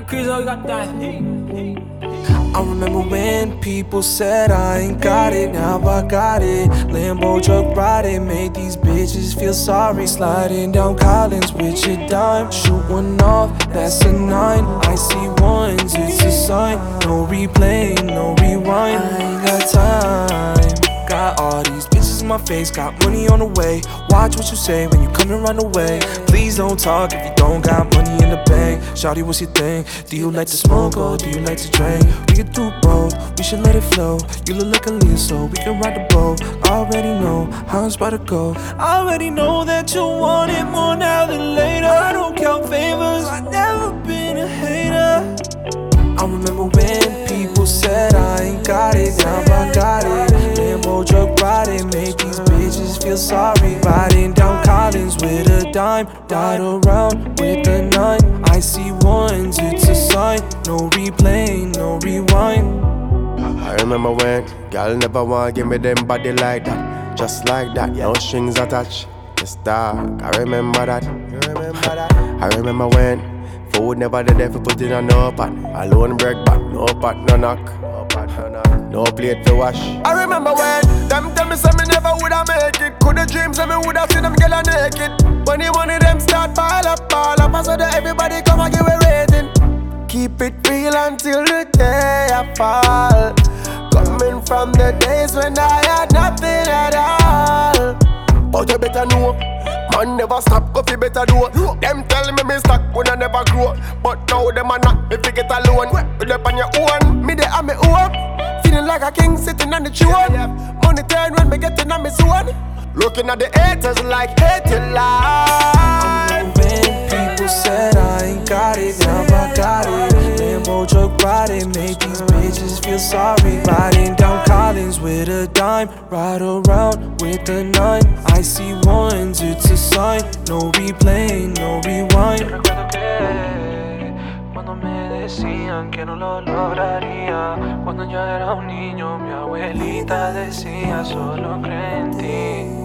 Cause I got that heat. I remember when people said I ain't got it, now I got it. Lambo truck riding, made these bitches feel sorry. Sliding down Collins with your dime, shoot one off, that's a 9. I see ones, it's a sign. No replay, no rewind. I ain't got time. Got all these bitches in my face, got money on the way. Watch what you say when you come and run away. Please don't talk if you don't got money in the bank. Shawty, what's your thing? Do you like to smoke or do you like to drink? We can do both, we should let it flow. You look like a Leo, so we can ride the boat. I already know how it's about to go. I already know that you want it more now than later. I don't count favors, I've never been a hater. I remember when people said I ain't got it, now I got it. Lambo truck riding, made these bitches feel sorry. Riding down Collins with a dime, died around with a 9. I see ones, it's a sign. No replay, no rewind. I remember when girl never want give me them body like that, just like that, no strings attached. It's dark, I remember that. You remember that? I remember when food never the devil put in a no pot. Alone break back, no pot, no knock. No plate to wash. I remember when them tell me say me never woulda make it. Coulda dreams say me woulda see them girl naked. When the one of them start pile up, I saw that everybody come and give a rating. Keep it real until the day I fall. Coming from the days when I had nothing at all. But you better know, man never stop, cause you better do. Them tell me stuck when I never grow. But now them are not, if you get alone. You up on your own, me there on me own. Feeling like a king sitting on the throne. Money turn when me getting on me zone. Looking at the haters like hating life. When people said I ain't got it, now I got it. Lambo truck riding, made these bitches feel sorry. Riding down Collins with a dime, ride around with a 9. I see ones, it's a sign. No replay, no rewind. Yo recuerdo que cuando me decían que no lo lograría, cuando yo era un niño mi abuelita decía solo cree en ti.